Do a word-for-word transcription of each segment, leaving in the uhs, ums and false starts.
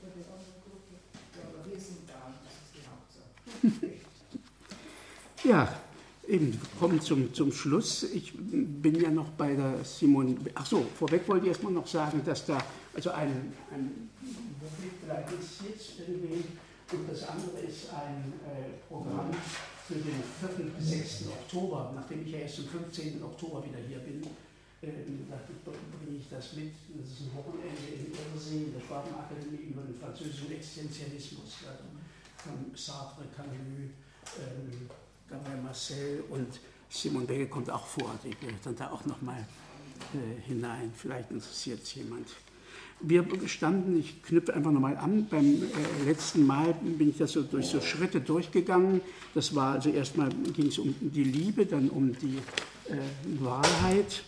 Ja, eben, wir kommen zum, zum Schluss. Ich bin ja noch bei der Simone. Ach so, vorweg wollte ich erstmal noch sagen, dass da also ein, ein vielleicht ist jetzt irgendwie, und das andere ist ein äh, Programm für den vierten bis sechsten Oktober, nachdem ich ja erst am fünfzehnten Oktober wieder hier bin. Ähm, da bringe ich das mit. Das ist ein Wochenende in Irrsee, in der Schwabenakademie über den französischen Existenzialismus, also von Sartre, Camus, ähm, Gabriel Marcel und Simone Weil kommt auch vor, die gehört dann da auch nochmal äh, hinein. Vielleicht interessiert es jemand. Wir standen, ich knüpfe einfach nochmal an, beim äh, letzten Mal bin ich das so durch so Schritte durchgegangen. Das war also erstmal ging es um die Liebe, dann um die äh, Wahrheit,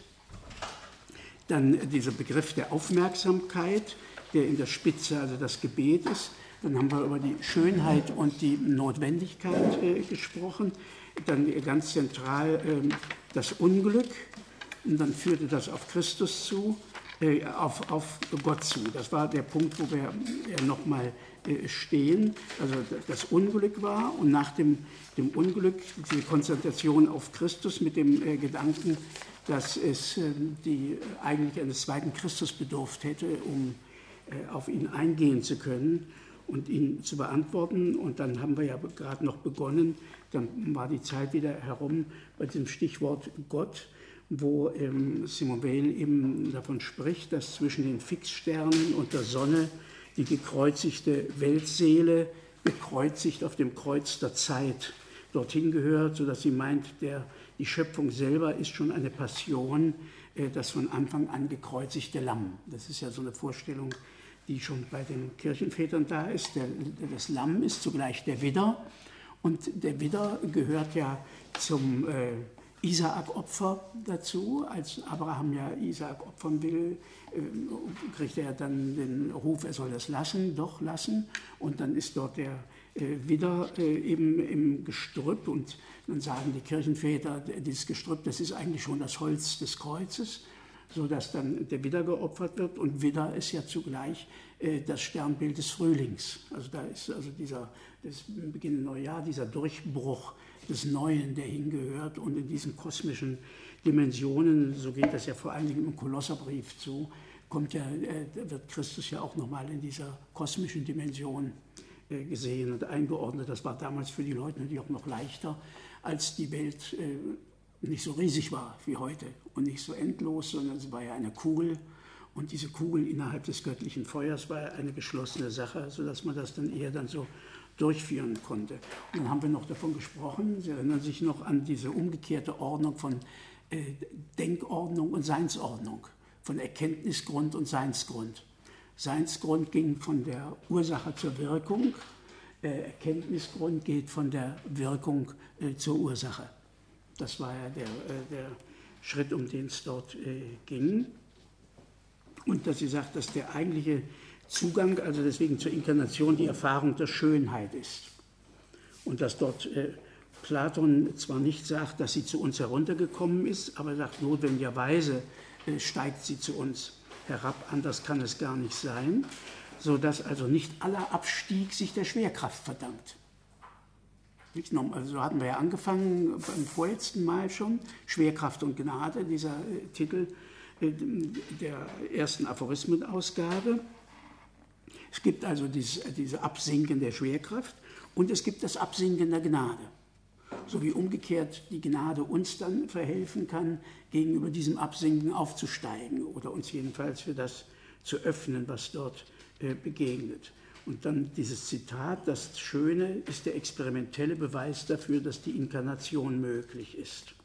dann dieser Begriff der Aufmerksamkeit, der in der Spitze also das Gebet ist. Dann haben wir über die Schönheit und die Notwendigkeit äh, gesprochen. Dann ganz zentral äh, das Unglück. Und dann führte das auf Christus zu, äh, auf, auf Gott zu. Das war der Punkt, wo wir äh, nochmal äh, stehen. Also das Unglück war und nach dem, dem Unglück die Konzentration auf Christus mit dem äh, Gedanken, dass es äh, die eigentlich eines zweiten Christus bedurft hätte, um äh, auf ihn eingehen zu können und ihn zu beantworten. Und dann haben wir ja gerade noch begonnen, dann war die Zeit wieder herum bei diesem Stichwort Gott, wo ähm, Simone Weil eben davon spricht, dass zwischen den Fixsternen und der Sonne die gekreuzigte Weltseele gekreuzigt auf dem Kreuz der Zeit dorthin gehört, sodass sie meint, der, die Schöpfung selber ist schon eine Passion, äh, das von Anfang an gekreuzigte Lamm. Das ist ja so eine Vorstellung, die schon bei den Kirchenvätern da ist. Der, das Lamm ist zugleich der Widder und der Widder gehört ja zum äh, Isaak-Opfer dazu. Als Abraham ja Isaak opfern will, äh, kriegt er dann den Ruf, er soll das lassen, doch lassen. Und dann ist dort der äh, Widder äh, eben im Gestrüpp und dann sagen die Kirchenväter, dieses Gestrüpp, das ist eigentlich schon das Holz des Kreuzes, sodass dann der Widder geopfert wird. Und Widder ist ja zugleich äh, das Sternbild des Frühlings. Also da ist also dieser, das Beginn Neujahr, dieser Durchbruch des Neuen, der hingehört. Und in diesen kosmischen Dimensionen, so geht das ja vor allen Dingen im Kolosserbrief zu, kommt ja, äh, wird Christus ja auch nochmal in dieser kosmischen Dimension äh, gesehen und eingeordnet. Das war damals für die Leute natürlich auch noch leichter, als die Welt äh, nicht so riesig war wie heute und nicht so endlos, sondern es war ja eine Kugel und diese Kugel innerhalb des göttlichen Feuers war ja eine geschlossene Sache, sodass man das dann eher dann so durchführen konnte. Und dann haben wir noch davon gesprochen, Sie erinnern sich noch an diese umgekehrte Ordnung von äh, Denkordnung und Seinsordnung, von Erkenntnisgrund und Seinsgrund. Seinsgrund ging von der Ursache zur Wirkung, äh, Erkenntnisgrund geht von der Wirkung äh, zur Ursache. Das war ja der, der Schritt, um den es dort äh, ging. Und dass sie sagt, dass der eigentliche Zugang, also deswegen zur Inkarnation, die Erfahrung der Schönheit ist. Und dass dort äh, Platon zwar nicht sagt, dass sie zu uns heruntergekommen ist, aber sagt, notwendigerweise äh, steigt sie zu uns herab, anders kann es gar nicht sein, sodass also nicht aller Abstieg sich der Schwerkraft verdankt. Also so hatten wir ja angefangen beim vorletzten Mal schon, Schwerkraft und Gnade, dieser äh, Titel äh, der ersten Aphorismenausgabe. Es gibt also dieses, diese Absinken der Schwerkraft und es gibt das Absinken der Gnade. So wie umgekehrt die Gnade uns dann verhelfen kann, gegenüber diesem Absinken aufzusteigen oder uns jedenfalls für das zu öffnen, was dort äh, begegnet. Und dann dieses Zitat, das Schöne ist der experimentelle Beweis dafür, dass die Inkarnation möglich ist.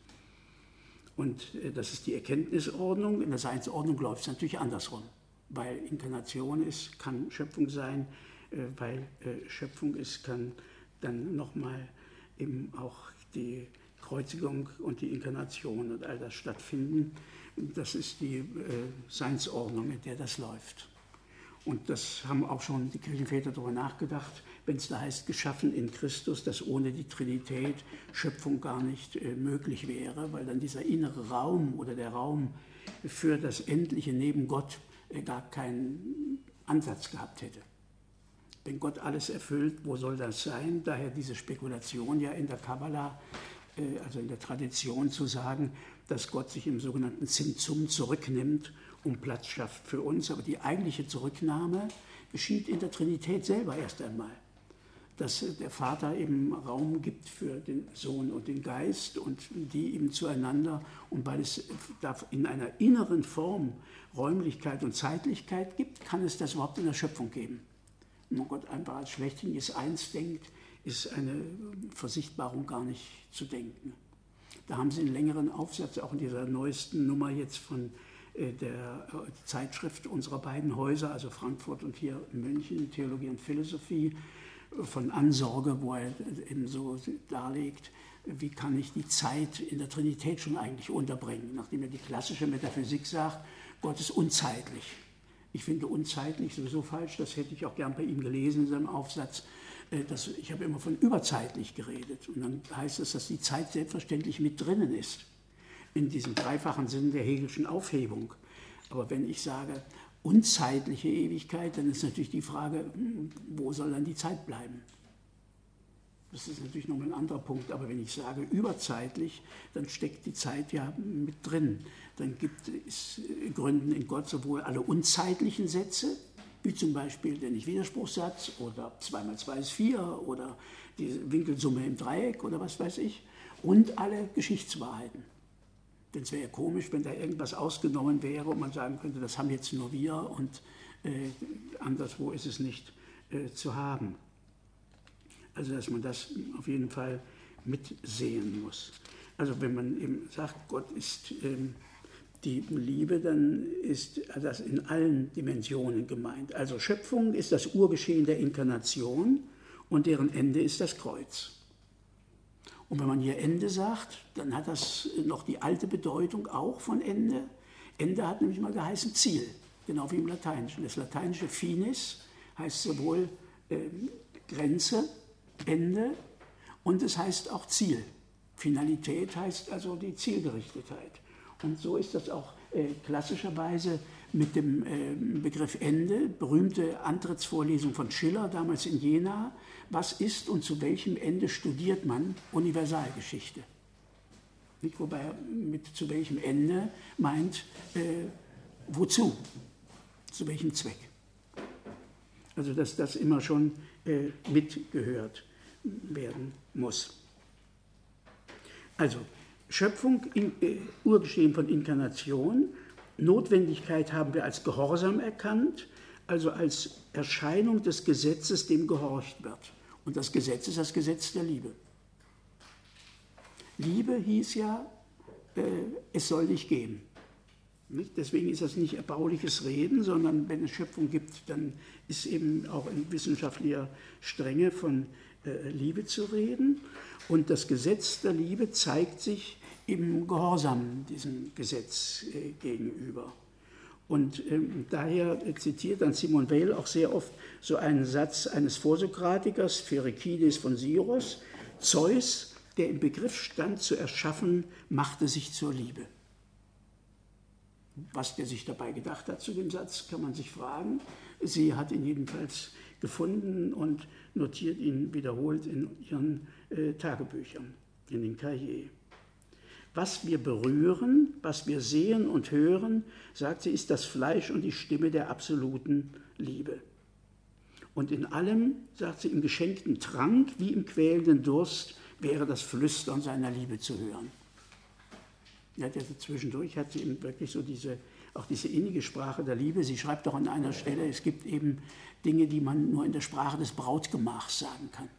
Und äh, das ist die Erkenntnisordnung. In der Seinsordnung läuft es natürlich andersrum, weil Inkarnation ist, kann Schöpfung sein, äh, weil äh, Schöpfung ist, kann dann nochmal eben auch die Kreuzigung und die Inkarnation und all das stattfinden. Das ist die äh, Seinsordnung, in der das läuft. Und das haben auch schon die Kirchenväter darüber nachgedacht, wenn es da heißt, geschaffen in Christus, dass ohne die Trinität Schöpfung gar nicht äh, möglich wäre, weil dann dieser innere Raum oder der Raum für das Endliche neben Gott äh, gar keinen Ansatz gehabt hätte. Wenn Gott alles erfüllt, wo soll das sein? Daher diese Spekulation ja in der Kabbala, äh, also in der Tradition zu sagen, dass Gott sich im sogenannten Zimtzum zurücknimmt und Platz schafft für uns. Aber die eigentliche Zurücknahme geschieht in der Trinität selber erst einmal. Dass der Vater eben Raum gibt für den Sohn und den Geist und die eben zueinander. Und weil es in einer inneren Form Räumlichkeit und Zeitlichkeit gibt, kann es das überhaupt in der Schöpfung geben. Wenn Gott einfach als schlechthinniges Eins denkt, ist eine Versichtbarung gar nicht zu denken. Da haben Sie einen längeren Aufsatz, auch in dieser neuesten Nummer jetzt von der Zeitschrift unserer beiden Häuser, also Frankfurt und hier München, Theologie und Philosophie, von Ansorge, wo er eben so darlegt, wie kann ich die Zeit in der Trinität schon eigentlich unterbringen, nachdem er die klassische Metaphysik sagt, Gott ist unzeitlich. Ich finde unzeitlich sowieso falsch, das hätte ich auch gern bei ihm gelesen in seinem Aufsatz. Das, ich habe immer von überzeitlich geredet und dann heißt es, dass die Zeit selbstverständlich mit drinnen ist, in diesem dreifachen Sinn der Hegelschen Aufhebung. Aber wenn ich sage, unzeitliche Ewigkeit, dann ist natürlich die Frage, wo soll dann die Zeit bleiben? Das ist natürlich nochmal ein anderer Punkt, aber wenn ich sage überzeitlich, dann steckt die Zeit ja mit drin. Dann gibt es Gründen in Gott sowohl alle unzeitlichen Sätze, wie zum Beispiel der Nicht-Widerspruchssatz oder zwei mal zwei ist vier oder die Winkelsumme im Dreieck oder was weiß ich, und alle Geschichtswahrheiten. Denn es wäre ja komisch, wenn da irgendwas ausgenommen wäre und man sagen könnte, das haben jetzt nur wir und äh, anderswo ist es nicht äh, zu haben. Also dass man das auf jeden Fall mitsehen muss. Also wenn man eben sagt, Gott ist ähm, die Liebe, dann ist das in allen Dimensionen gemeint. Also Schöpfung ist das Urgeschehen der Inkarnation und deren Ende ist das Kreuz. Und wenn man hier Ende sagt, dann hat das noch die alte Bedeutung auch von Ende. Ende hat nämlich mal geheißen Ziel, genau wie im Lateinischen. Das lateinische Finis heißt sowohl äh, Grenze, Ende, und es heißt auch Ziel. Finalität heißt also die Zielgerichtetheit. Und so ist das auch äh, klassischerweise mit dem äh, Begriff Ende, berühmte Antrittsvorlesung von Schiller, damals in Jena. Was ist und zu welchem Ende studiert man Universalgeschichte? Nicht, wobei er mit zu welchem Ende meint, äh, wozu, zu welchem Zweck. Also dass das immer schon äh, mitgehört werden muss. Also Schöpfung, in, äh, Urgeschehen von Inkarnation, Notwendigkeit haben wir als Gehorsam erkannt, also als Erscheinung des Gesetzes, dem gehorcht wird. Und das Gesetz ist das Gesetz der Liebe. Liebe hieß ja, äh, es soll dich geben. Nicht? Deswegen ist das nicht erbauliches Reden, sondern wenn es Schöpfung gibt, dann ist eben auch in wissenschaftlicher Strenge von äh, Liebe zu reden. Und das Gesetz der Liebe zeigt sich im Gehorsam diesem Gesetz äh, gegenüber. Und ähm, daher zitiert dann Simone Weil auch sehr oft so einen Satz eines Vorsokratikers, Pherekides von Syros: Zeus, der im Begriff stand zu erschaffen, machte sich zur Liebe. Was der sich dabei gedacht hat zu dem Satz, kann man sich fragen. Sie hat ihn jedenfalls gefunden und notiert ihn wiederholt in ihren äh, Tagebüchern, in den Cahiers. Was wir berühren, was wir sehen und hören, sagt sie, ist das Fleisch und die Stimme der absoluten Liebe. Und in allem, sagt sie, im geschenkten Trank wie im quälenden Durst wäre das Flüstern seiner Liebe zu hören. Ja, also zwischendurch hat sie eben wirklich so diese, auch diese innige Sprache der Liebe. Sie schreibt doch an einer Stelle, es gibt eben Dinge, die man nur in der Sprache des Brautgemachs sagen kann.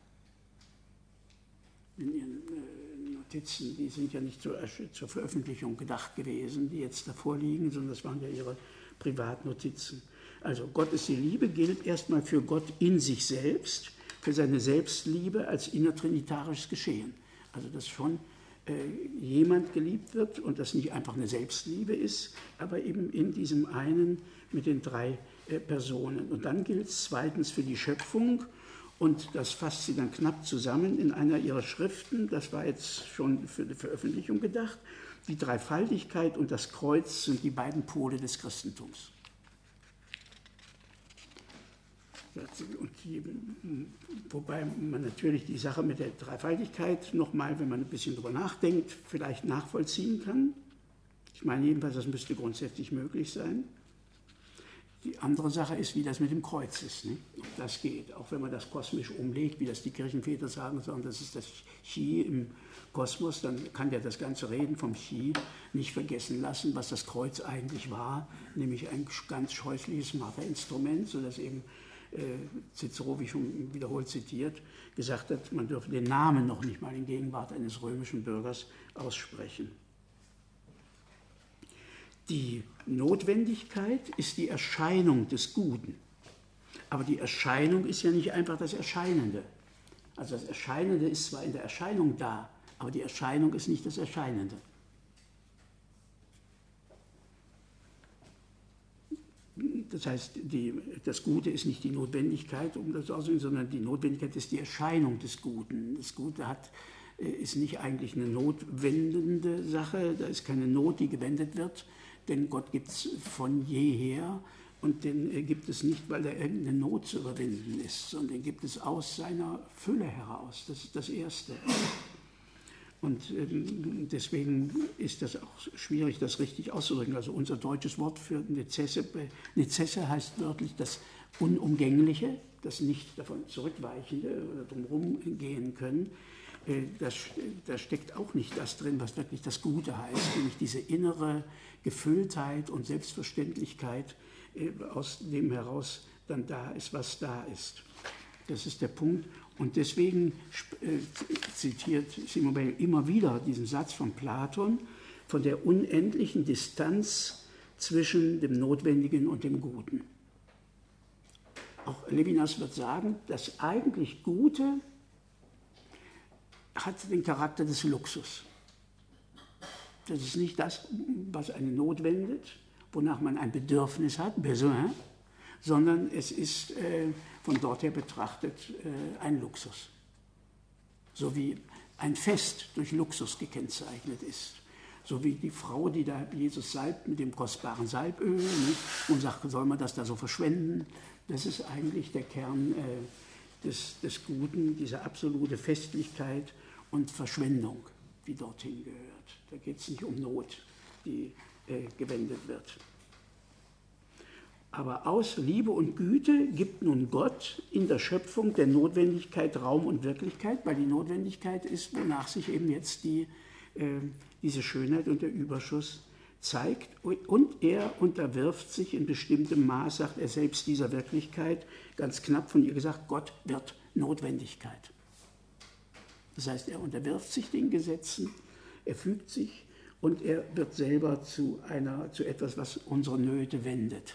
In ihren äh, Notizen, die sind ja nicht zur, zur Veröffentlichung gedacht gewesen, die jetzt davor liegen, sondern das waren ja ihre Privatnotizen. Also Gott ist die Liebe, gilt erstmal für Gott in sich selbst, für seine Selbstliebe als innertrinitarisches Geschehen. Also dass schon äh, jemand geliebt wird und das nicht einfach eine Selbstliebe ist, aber eben in diesem einen mit den drei äh, Personen. Und dann gilt es zweitens für die Schöpfung. Und das fasst sie dann knapp zusammen in einer ihrer Schriften, das war jetzt schon für die Veröffentlichung gedacht. Die Dreifaltigkeit und das Kreuz sind die beiden Pole des Christentums. Und die, wobei man natürlich die Sache mit der Dreifaltigkeit nochmal, wenn man ein bisschen drüber nachdenkt, vielleicht nachvollziehen kann. Ich meine jedenfalls, das müsste grundsätzlich möglich sein. Die andere Sache ist, wie das mit dem Kreuz ist, ne? Ob das geht, auch wenn man das kosmisch umlegt, wie das die Kirchenväter sagen, sondern das ist das Chi im Kosmos, dann kann der das ganze Reden vom Chi nicht vergessen lassen, was das Kreuz eigentlich war, nämlich ein ganz scheußliches Marterinstrument, sodass eben äh, Cicero, wie schon wiederholt zitiert, gesagt hat, man dürfe den Namen noch nicht mal in Gegenwart eines römischen Bürgers aussprechen. Die Notwendigkeit ist die Erscheinung des Guten. Aber die Erscheinung ist ja nicht einfach das Erscheinende. Also das Erscheinende ist zwar in der Erscheinung da, aber die Erscheinung ist nicht das Erscheinende. Das heißt, die, das Gute ist nicht die Notwendigkeit, um das auszudrücken, sondern die Notwendigkeit ist die Erscheinung des Guten. Das Gute hat, ist nicht eigentlich eine notwendende Sache, da ist keine Not, die gewendet wird, denn Gott gibt es von jeher und den gibt es nicht, weil da irgendeine Not zu überwinden ist, sondern den gibt es aus seiner Fülle heraus. Das ist das Erste. Und ähm, deswegen ist das auch schwierig, das richtig auszudrücken. Also unser deutsches Wort für Nezesse, Nezesse heißt wörtlich das Unumgängliche, das nicht davon zurückweichende oder drumherum gehen können. Äh, das, da steckt auch nicht das drin, was wirklich das Gute heißt, nämlich diese innere Gefülltheit und Selbstverständlichkeit, äh, aus dem heraus dann da ist, was da ist. Das ist der Punkt. Und deswegen äh, zitiert Simon Weil immer wieder diesen Satz von Platon von der unendlichen Distanz zwischen dem Notwendigen und dem Guten. Auch Levinas wird sagen, das eigentlich Gute hat den Charakter des Luxus. Das ist nicht das, was eine Not wendet, wonach man ein Bedürfnis hat, Besoin, sondern es ist äh, von dort her betrachtet äh, ein Luxus. So wie ein Fest durch Luxus gekennzeichnet ist. So wie die Frau, die da Jesus salbt mit dem kostbaren Salböl, nicht? Und sagt, soll man das da so verschwenden? Das ist eigentlich der Kern äh, des, des Guten, diese absolute Festlichkeit und Verschwendung, die dorthin gehört. Da geht es nicht um Not, die äh, gewendet wird. Aber aus Liebe und Güte gibt nun Gott in der Schöpfung der Notwendigkeit Raum und Wirklichkeit, weil die Notwendigkeit ist, wonach sich eben jetzt die, äh, diese Schönheit und der Überschuss zeigt. Und er unterwirft sich in bestimmtem Maß, sagt er selbst, dieser Wirklichkeit, ganz knapp von ihr gesagt, Gott wird Notwendigkeit. Das heißt, er unterwirft sich den Gesetzen, er fügt sich und er wird selber zu, einer, zu etwas, was unsere Nöte wendet.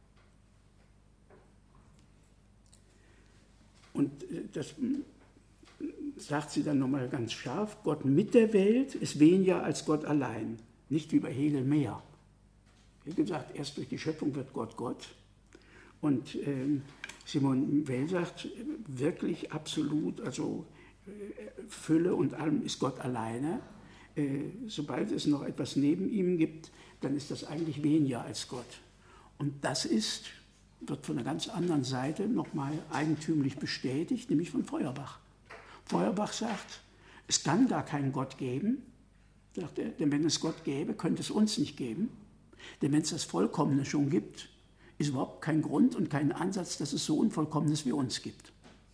Und das sagt sie dann nochmal ganz scharf, Gott mit der Welt ist weniger als Gott allein, nicht wie bei Hegel mehr. Hegel sagt, erst durch die Schöpfung wird Gott Gott. Und äh, Simon Weil sagt, wirklich absolut, also äh, Fülle und allem ist Gott alleine. Äh, sobald es noch etwas neben ihm gibt, dann ist das eigentlich weniger als Gott. Und das ist, wird von einer ganz anderen Seite nochmal eigentümlich bestätigt, nämlich von Feuerbach. Feuerbach sagt, es kann gar keinen Gott geben, sagt er, denn wenn es Gott gäbe, könnte es uns nicht geben. Denn wenn es das Vollkommene schon gibt, ist überhaupt kein Grund und kein Ansatz, dass es so Unvollkommenes wie uns gibt.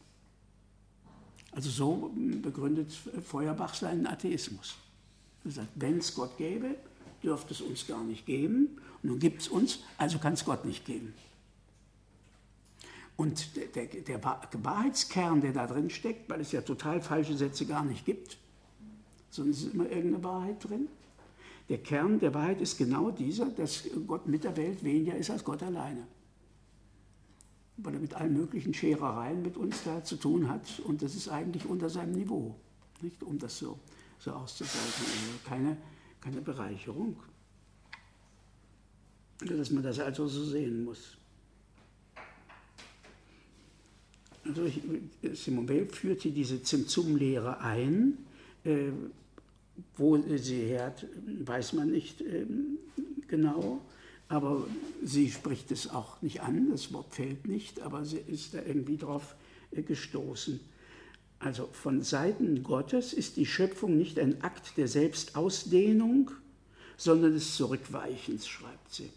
Also so begründet Feuerbach seinen Atheismus. Er sagt, wenn es Gott gäbe, dürfte es uns gar nicht geben. Und nun gibt es uns, also kann es Gott nicht geben. Und der, der, der Wahrheitskern, der da drin steckt, weil es ja total falsche Sätze gar nicht gibt, sondern es ist immer irgendeine Wahrheit drin. Der Kern der Wahrheit ist genau dieser, dass Gott mit der Welt weniger ist als Gott alleine. Weil er mit allen möglichen Scherereien mit uns da zu tun hat und das ist eigentlich unter seinem Niveau, nicht? Um das so, so auszudrücken. Also keine, keine Bereicherung. Dass man das also so sehen muss. Also Simon Weil führt hier diese Zimtzum-Lehre ein. Äh, wo sie hört, weiß man nicht äh, genau. aber sie spricht es auch nicht an, das Wort fällt nicht, aber sie ist da irgendwie drauf gestoßen. Also von Seiten Gottes ist die Schöpfung nicht ein Akt der Selbstausdehnung, sondern des Zurückweichens, schreibt sie.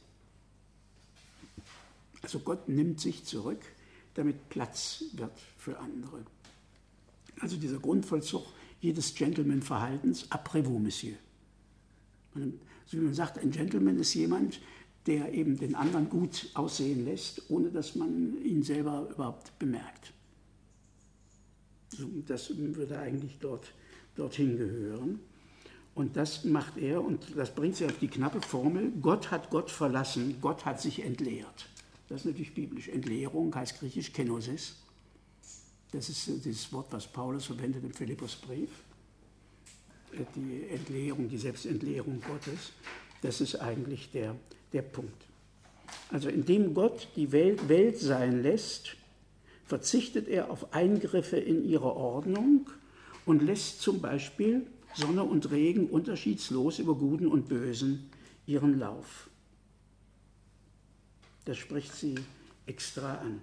Also Gott nimmt sich zurück, damit Platz wird für andere. Also dieser Grundvollzug jedes Gentleman-Verhaltens, après vous, Monsieur. So wie man sagt, ein Gentleman ist jemand, der eben den anderen gut aussehen lässt, ohne dass man ihn selber überhaupt bemerkt. Das würde eigentlich dort, dorthin gehören. Und das macht er, und das bringt sie auf die knappe Formel, Gott hat Gott verlassen, Gott hat sich entleert. Das ist natürlich biblisch. Entleerung heißt griechisch Kenosis. Das ist dieses Wort, was Paulus verwendet im Philippusbrief. Die Entleerung, die Selbstentleerung Gottes, das ist eigentlich der, der Punkt. Also indem Gott die Welt Welt sein lässt, verzichtet er auf Eingriffe in ihre Ordnung und lässt zum Beispiel Sonne und Regen unterschiedslos über Guten und Bösen ihren Lauf. Das spricht sie extra an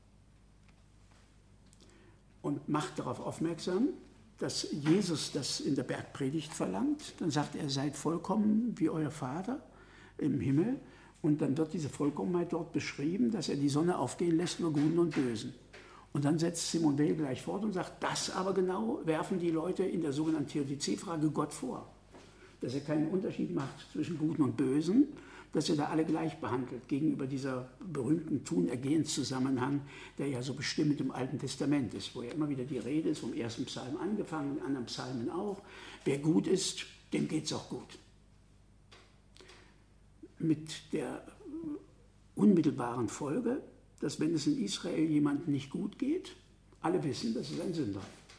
und macht darauf aufmerksam, dass Jesus das in der Bergpredigt verlangt. Dann sagt er, seid vollkommen wie euer Vater im Himmel. Und dann wird diese Vollkommenheit dort beschrieben, dass er die Sonne aufgehen lässt über Guten und Bösen. Und dann setzt Simone Weil gleich fort und sagt, das aber genau werfen die Leute in der sogenannten Theodizee-Frage Gott vor. Dass er keinen Unterschied macht zwischen Guten und Bösen, dass er da alle gleich behandelt gegenüber dieser berühmten Tun-Ergehens-Zusammenhang, der ja so bestimmend im Alten Testament ist, wo ja immer wieder die Rede ist, vom ersten Psalm angefangen, in anderen Psalmen auch. Wer gut ist, dem geht es auch gut. Mit der unmittelbaren Folge, dass wenn es in Israel jemandem nicht gut geht, alle wissen, das ist ein Sünder.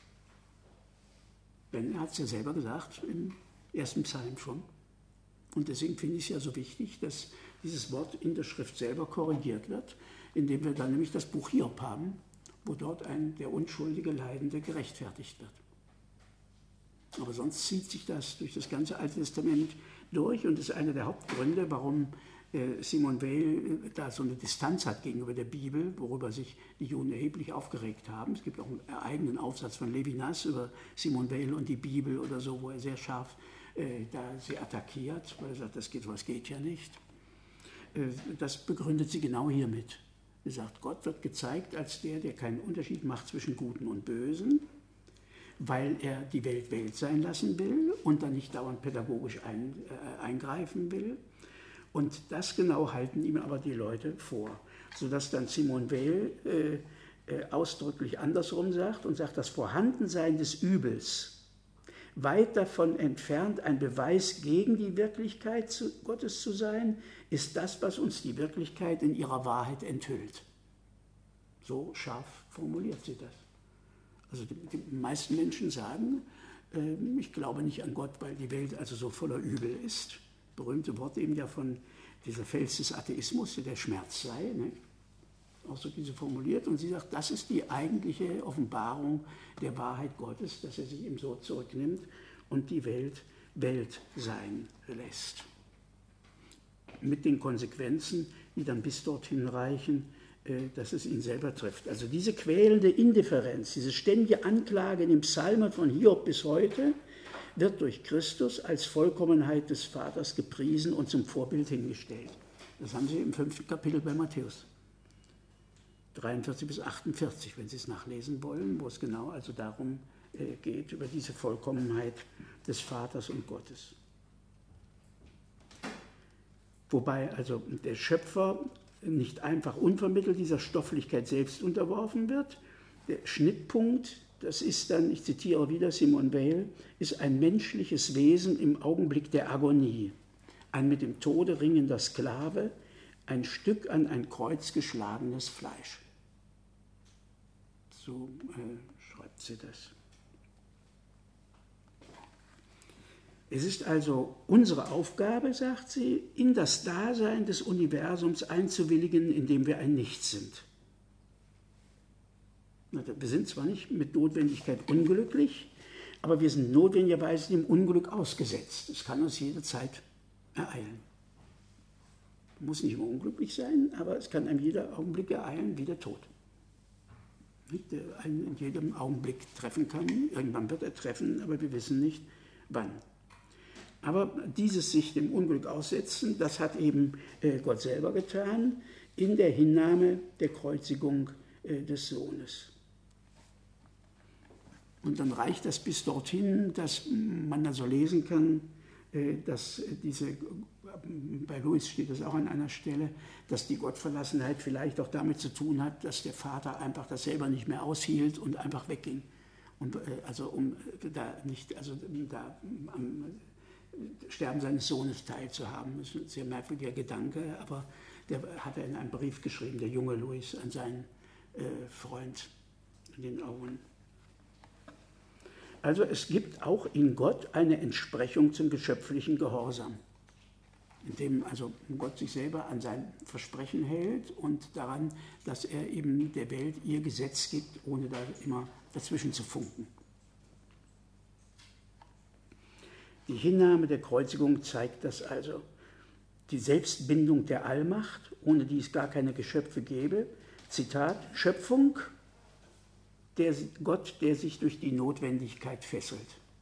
Ben hat es ja selber gesagt im ersten Psalm schon. Und deswegen finde ich es ja so wichtig, dass dieses Wort in der Schrift selber korrigiert wird, indem wir dann nämlich das Buch Hiob haben, wo dort ein der unschuldige Leidende gerechtfertigt wird. Aber sonst zieht sich das durch das ganze Alte Testament durch und ist einer der Hauptgründe, warum Simone Weil da so eine Distanz hat gegenüber der Bibel, worüber sich die Juden erheblich aufgeregt haben. Es gibt auch einen eigenen Aufsatz von Levinas über Simone Weil und die Bibel oder so, wo er sehr scharf äh, da sie attackiert, weil er sagt, das geht, was geht ja nicht. Äh, das begründet sie genau hiermit. Er sagt, Gott wird gezeigt als der, der keinen Unterschied macht zwischen Guten und Bösen, weil er die Welt Welt sein lassen will und dann nicht dauernd pädagogisch ein, äh, eingreifen will. Und das genau halten ihm aber die Leute vor, sodass dann Simone Weil äh, äh, ausdrücklich andersrum sagt und sagt, das Vorhandensein des Übels, weit davon entfernt, ein Beweis gegen die Wirklichkeit zu, Gottes zu sein, ist das, was uns die Wirklichkeit in ihrer Wahrheit enthüllt. So scharf formuliert sie das. Also die, die meisten Menschen sagen, äh, ich glaube nicht an Gott, weil die Welt also so voller Übel ist. Berühmte Wort eben ja von dieser Fels des Atheismus, der Schmerz sei, ne? Auch so diese formuliert. Und sie sagt, das ist die eigentliche Offenbarung der Wahrheit Gottes, dass er sich eben so zurücknimmt und die Welt Welt sein lässt. Mit den Konsequenzen, die dann bis dorthin reichen, dass es ihn selber trifft. Also diese quälende Indifferenz, diese ständige Anklage in den Psalmen von Hiob bis heute, wird durch Christus als Vollkommenheit des Vaters gepriesen und zum Vorbild hingestellt. Das haben Sie im fünften Kapitel bei Matthäus dreiundvierzig bis achtundvierzig, wenn Sie es nachlesen wollen, wo es genau also darum äh, geht, über diese Vollkommenheit des Vaters und Gottes. Wobei also der Schöpfer nicht einfach unvermittelt dieser Stofflichkeit selbst unterworfen wird. Der Schnittpunkt, das ist dann, ich zitiere wieder Simone Weil, ist ein menschliches Wesen im Augenblick der Agonie, ein mit dem Tode ringender Sklave, ein Stück an ein Kreuz geschlagenes Fleisch. So äh, schreibt sie das. Es ist also unsere Aufgabe, sagt sie, in das Dasein des Universums einzuwilligen, indem wir ein Nichts sind. Wir sind zwar nicht mit Notwendigkeit unglücklich, aber wir sind notwendigerweise dem Unglück ausgesetzt. Es kann uns jederzeit ereilen. Muss nicht immer unglücklich sein, aber es kann einem jeder Augenblick ereilen wie der Tod. Der einen in jedem Augenblick treffen kann. Irgendwann wird er treffen, aber wir wissen nicht, wann. Aber dieses sich dem Unglück aussetzen, das hat eben Gott selber getan, in der Hinnahme der Kreuzigung des Sohnes. Und dann reicht das bis dorthin, dass man dann so lesen kann, dass diese, bei Lewis steht das auch an einer Stelle, dass die Gottverlassenheit vielleicht auch damit zu tun hat, dass der Vater einfach das selber nicht mehr aushielt und einfach wegging. Und also um da nicht, also da am Sterben seines Sohnes teilzuhaben. Das ist ein sehr merkwürdiger Gedanke, aber der hat er in einem Brief geschrieben, der junge Louis, an seinen äh, Freund in den Augen. Also es gibt auch in Gott eine Entsprechung zum geschöpflichen Gehorsam, indem also Gott sich selber an sein Versprechen hält und daran, dass er eben der Welt ihr Gesetz gibt, ohne da immer dazwischen zu funken. Die Hinnahme der Kreuzigung zeigt das also. Die Selbstbindung der Allmacht, ohne die es gar keine Geschöpfe gäbe. Zitat, Schöpfung, der Gott, der sich durch die Notwendigkeit fesselt.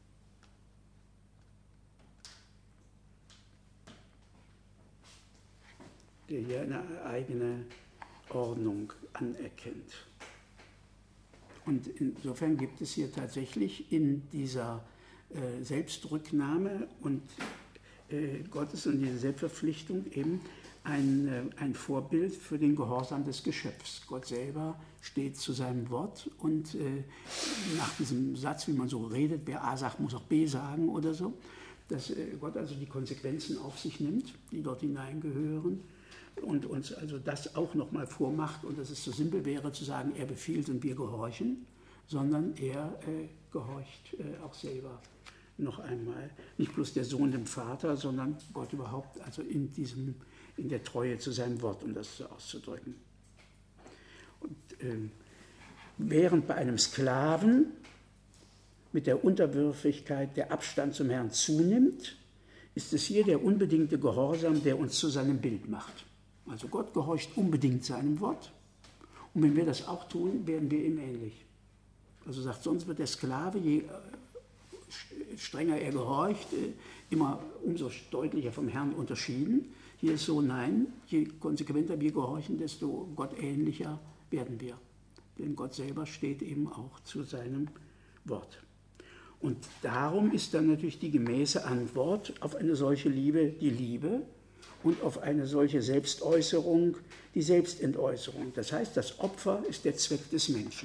Der hier eine eigene Ordnung anerkennt. Und insofern gibt es hier tatsächlich in dieser äh, Selbstrücknahme und äh, Gottes und diese Selbstverpflichtung eben ein, äh, ein Vorbild für den Gehorsam des Geschöpfs. Gott selber steht zu seinem Wort und äh, nach diesem Satz, wie man so redet, wer A sagt, muss auch B sagen oder so, dass äh, Gott also die Konsequenzen auf sich nimmt, die dort hineingehören und uns also das auch nochmal vormacht und dass es so simpel wäre zu sagen, er befiehlt und wir gehorchen, sondern er äh, gehorcht äh, auch selber noch einmal. Nicht bloß der Sohn dem Vater, sondern Gott überhaupt, also in, diesem, in der Treue zu seinem Wort, um das so auszudrücken. Und, äh, während bei einem Sklaven mit der Unterwürfigkeit der Abstand zum Herrn zunimmt, ist es hier der unbedingte Gehorsam, der uns zu seinem Bild macht. Also Gott gehorcht unbedingt seinem Wort. Und wenn wir das auch tun, werden wir ihm ähnlich. Also sagt, sonst wird der Sklave, je strenger er gehorcht, immer umso deutlicher vom Herrn unterschieden. Hier ist so, nein, je konsequenter wir gehorchen, desto gottähnlicher werden wir. Denn Gott selber steht eben auch zu seinem Wort. Und darum ist dann natürlich die gemäße Antwort auf eine solche Liebe die Liebe und auf eine solche Selbstäußerung die Selbstentäußerung. Das heißt, das Opfer ist der Zweck des Menschen.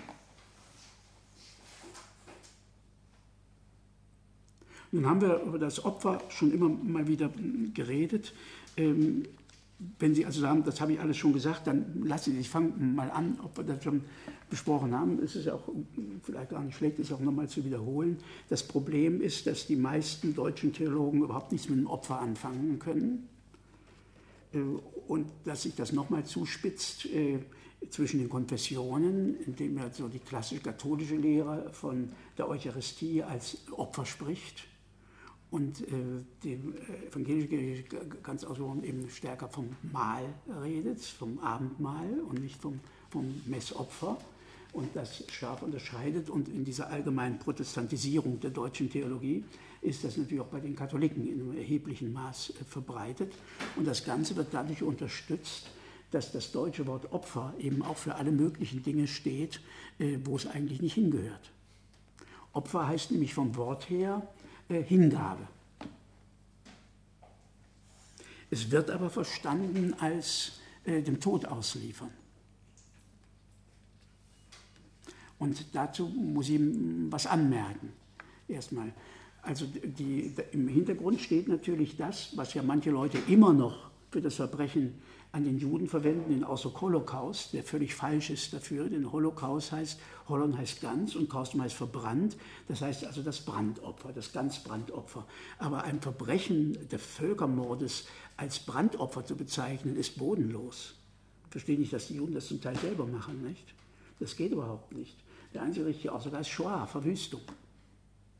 Nun haben wir über das Opfer schon immer mal wieder geredet. Ähm, wenn Sie also sagen, das habe ich alles schon gesagt, dann lassen Sie, ich fange mal an, ob wir das schon besprochen haben. Es ist ja auch vielleicht gar nicht schlecht, es auch nochmal zu wiederholen. Das Problem ist, dass die meisten deutschen Theologen überhaupt nichts mit dem Opfer anfangen können. Und dass sich das nochmal zuspitzt äh, zwischen den Konfessionen, indem ja so die klassische katholische Lehre von der Eucharistie als Opfer spricht und äh, die evangelische Kirche ganz ausgesprochen eben stärker vom Mahl redet, vom Abendmahl und nicht vom, vom Messopfer und das scharf unterscheidet. Und in dieser allgemeinen Protestantisierung der deutschen Theologie ist das natürlich auch bei den Katholiken in einem erheblichen Maß äh, verbreitet. Und das Ganze wird dadurch unterstützt, dass das deutsche Wort Opfer eben auch für alle möglichen Dinge steht, äh, wo es eigentlich nicht hingehört. Opfer heißt nämlich vom Wort her äh, Hingabe. Es wird aber verstanden als äh, dem Tod ausliefern. Und dazu muss ich was anmerken. Erstmal. Also die, im Hintergrund steht natürlich das, was ja manche Leute immer noch für das Verbrechen an den Juden verwenden, den Ausdruck Holocaust, der völlig falsch ist dafür. Denn Holocaust heißt, Holon heißt ganz und Kaustum heißt verbrannt. Das heißt also das Brandopfer, das Ganzbrandopfer. Aber ein Verbrechen des Völkermordes als Brandopfer zu bezeichnen, ist bodenlos. Ich verstehe nicht, dass die Juden das zum Teil selber machen, nicht? Das geht überhaupt nicht. Der einzige richtige Ausdruck heißt Shoah, Verwüstung.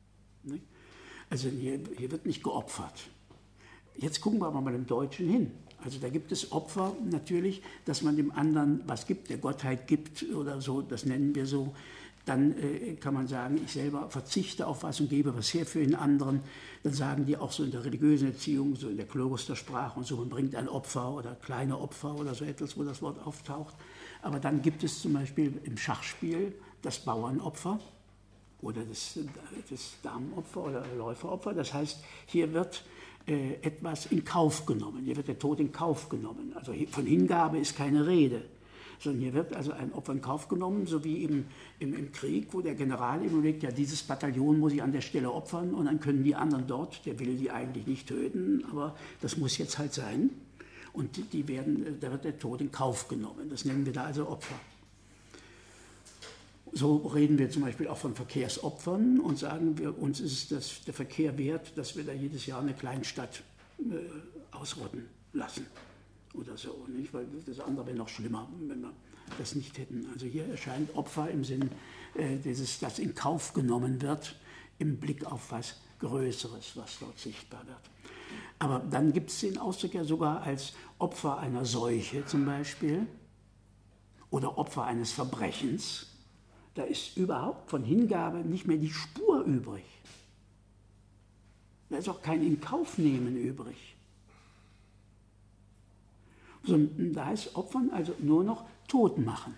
Nicht? Also hier, hier wird nicht geopfert. Jetzt gucken wir aber mal im Deutschen hin. Also da gibt es Opfer natürlich, dass man dem anderen was gibt, der Gottheit gibt oder so, das nennen wir so. Dann äh, kann man sagen, ich selber verzichte auf was und gebe was her für den anderen. Dann sagen die auch so in der religiösen Erziehung, so in der Klostersprache und so, man bringt ein Opfer oder kleine Opfer oder so etwas, wo das Wort auftaucht. Aber dann gibt es zum Beispiel im Schachspiel das Bauernopfer oder das, das Damenopfer oder Läuferopfer. Das heißt, hier wird äh, etwas in Kauf genommen, hier wird der Tod in Kauf genommen. Also von Hingabe ist keine Rede. Sondern hier wird also ein Opfer in Kauf genommen, so wie im, im, im Krieg, wo der General überlegt, ja, dieses Bataillon muss ich an der Stelle opfern und dann können die anderen dort, der will die eigentlich nicht töten, aber das muss jetzt halt sein. Und die, die werden, da wird der Tod in Kauf genommen. Das nennen wir da also Opfer. So reden wir zum Beispiel auch von Verkehrsopfern und sagen, wir, uns ist das, der Verkehr wert, dass wir da jedes Jahr eine Kleinstadt äh, ausrotten lassen. Oder so, nicht? Weil das andere wäre noch schlimmer, wenn wir das nicht hätten. Also hier erscheint Opfer im Sinn, äh, dieses, das in Kauf genommen wird, im Blick auf was Größeres, was dort sichtbar wird. Aber dann gibt es den Ausdruck ja sogar als Opfer einer Seuche zum Beispiel oder Opfer eines Verbrechens. Da ist überhaupt von Hingabe nicht mehr die Spur übrig. Da ist auch kein Inkaufnehmen übrig. Sondern da heißt Opfern also nur noch tot machen.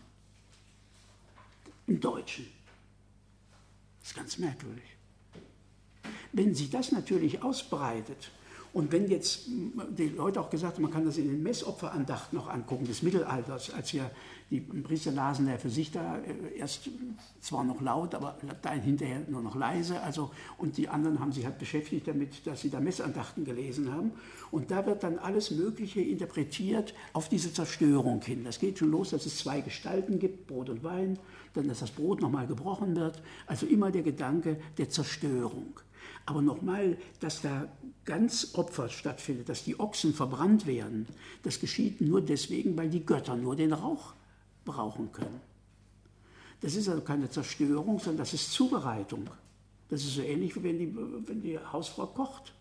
Im Deutschen. Das ist ganz merkwürdig. Wenn sich das natürlich ausbreitet und wenn jetzt die Leute auch gesagt haben, man kann das in den Messopferandachten noch angucken, des Mittelalters, als ja die Priester lasen ja für sich da erst zwar noch laut, aber dann hinterher nur noch leise. Also, und die anderen haben sich halt beschäftigt damit, dass sie da Messandachten gelesen haben. Und da wird dann alles Mögliche interpretiert auf diese Zerstörung hin. Das geht schon los, dass es zwei Gestalten gibt, Brot und Wein, dann, dass das Brot nochmal gebrochen wird. Also immer der Gedanke der Zerstörung. Aber nochmal, dass da ganz Opfer stattfindet, dass die Ochsen verbrannt werden, das geschieht nur deswegen, weil die Götter nur den Rauch brauchen können. Das ist also keine Zerstörung, sondern das ist Zubereitung. Das ist so ähnlich, wie wenn die, wenn die Hausfrau kocht.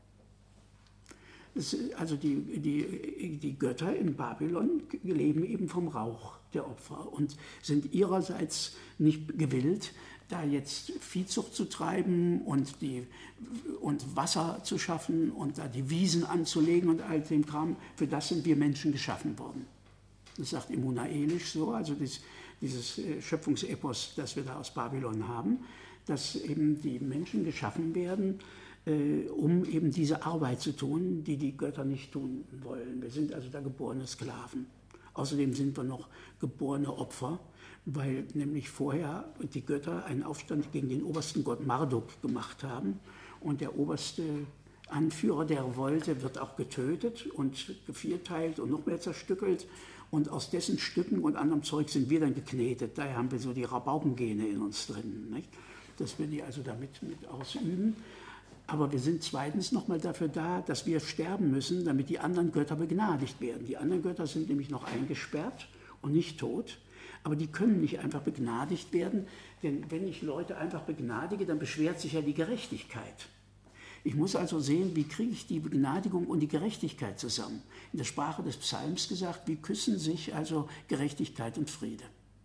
Das, also die, die, die Götter in Babylon leben eben vom Rauch der Opfer und sind ihrerseits nicht gewillt, da jetzt Viehzucht zu treiben und, die, und Wasser zu schaffen und da die Wiesen anzulegen und all dem Kram. Für das sind wir Menschen geschaffen worden. Das sagt Emuna Elish so, also dies, dieses Schöpfungsepos, das wir da aus Babylon haben, dass eben die Menschen geschaffen werden, äh, um eben diese Arbeit zu tun, die die Götter nicht tun wollen. Wir sind also da geborene Sklaven. Außerdem sind wir noch geborene Opfer, weil nämlich vorher die Götter einen Aufstand gegen den obersten Gott Marduk gemacht haben und der oberste Anführer der Revolte wird auch getötet und gevierteilt und noch mehr zerstückelt und aus dessen Stücken und anderem Zeug sind wir dann geknetet. Daher haben wir so die Rabaubengene in uns drin, nicht? Dass wir die also damit mit ausüben. Aber wir sind zweitens nochmal dafür da, dass wir sterben müssen, damit die anderen Götter begnadigt werden. Die anderen Götter sind nämlich noch eingesperrt und nicht tot. Aber die können nicht einfach begnadigt werden, denn wenn ich Leute einfach begnadige, dann beschwert sich ja die Gerechtigkeit. Ich muss also sehen, wie kriege ich die Begnadigung und die Gerechtigkeit zusammen. In der Sprache des Psalms gesagt, wie küssen sich also Gerechtigkeit und Friede.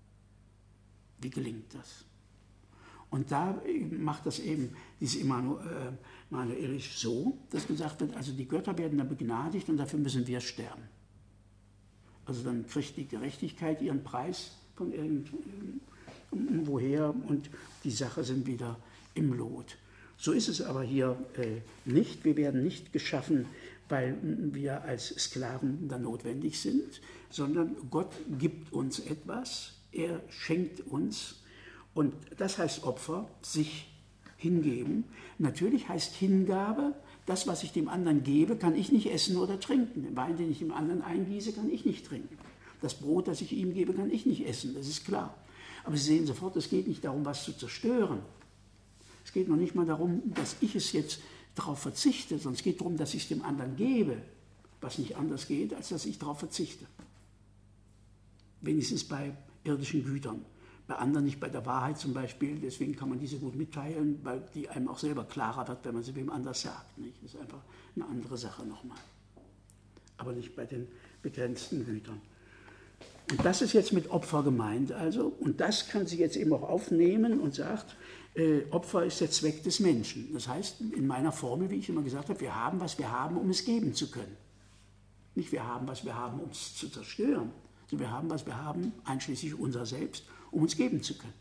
Wie gelingt das? Und da macht das eben dieses Immanuelisch so, dass gesagt wird, also die Götter werden dann begnadigt und dafür müssen wir sterben. Also dann kriegt die Gerechtigkeit ihren Preis von irgendwoher und die Sache sind wieder im Lot. So ist es aber hier äh, nicht. Wir werden nicht geschaffen, weil wir als Sklaven da notwendig sind, sondern Gott gibt uns etwas, er schenkt uns. Und das heißt Opfer, sich hingeben. Natürlich heißt Hingabe, das, was ich dem anderen gebe, kann ich nicht essen oder trinken. Den Wein, den ich dem anderen eingieße, kann ich nicht trinken. Das Brot, das ich ihm gebe, kann ich nicht essen, das ist klar. Aber Sie sehen sofort, es geht nicht darum, was zu zerstören. Es geht noch nicht mal darum, dass ich es jetzt darauf verzichte, sondern es geht darum, dass ich es dem anderen gebe, was nicht anders geht, als dass ich darauf verzichte. Wenigstens bei irdischen Gütern. Bei anderen nicht, bei der Wahrheit zum Beispiel, deswegen kann man diese gut mitteilen, weil die einem auch selber klarer wird, wenn man sie wem anders sagt. Nicht? Das ist einfach eine andere Sache nochmal. aber nicht bei den begrenzten Gütern. Und das ist jetzt mit Opfer gemeint also, und das kann sie jetzt eben auch aufnehmen und sagt, äh, Opfer ist der Zweck des Menschen. Das heißt, in meiner Formel, wie ich immer gesagt habe, wir haben, was wir haben, um es geben zu können. Nicht wir haben, was wir haben, um es zu zerstören, sondern wir haben, was wir haben, einschließlich unser Selbst, um uns geben zu können.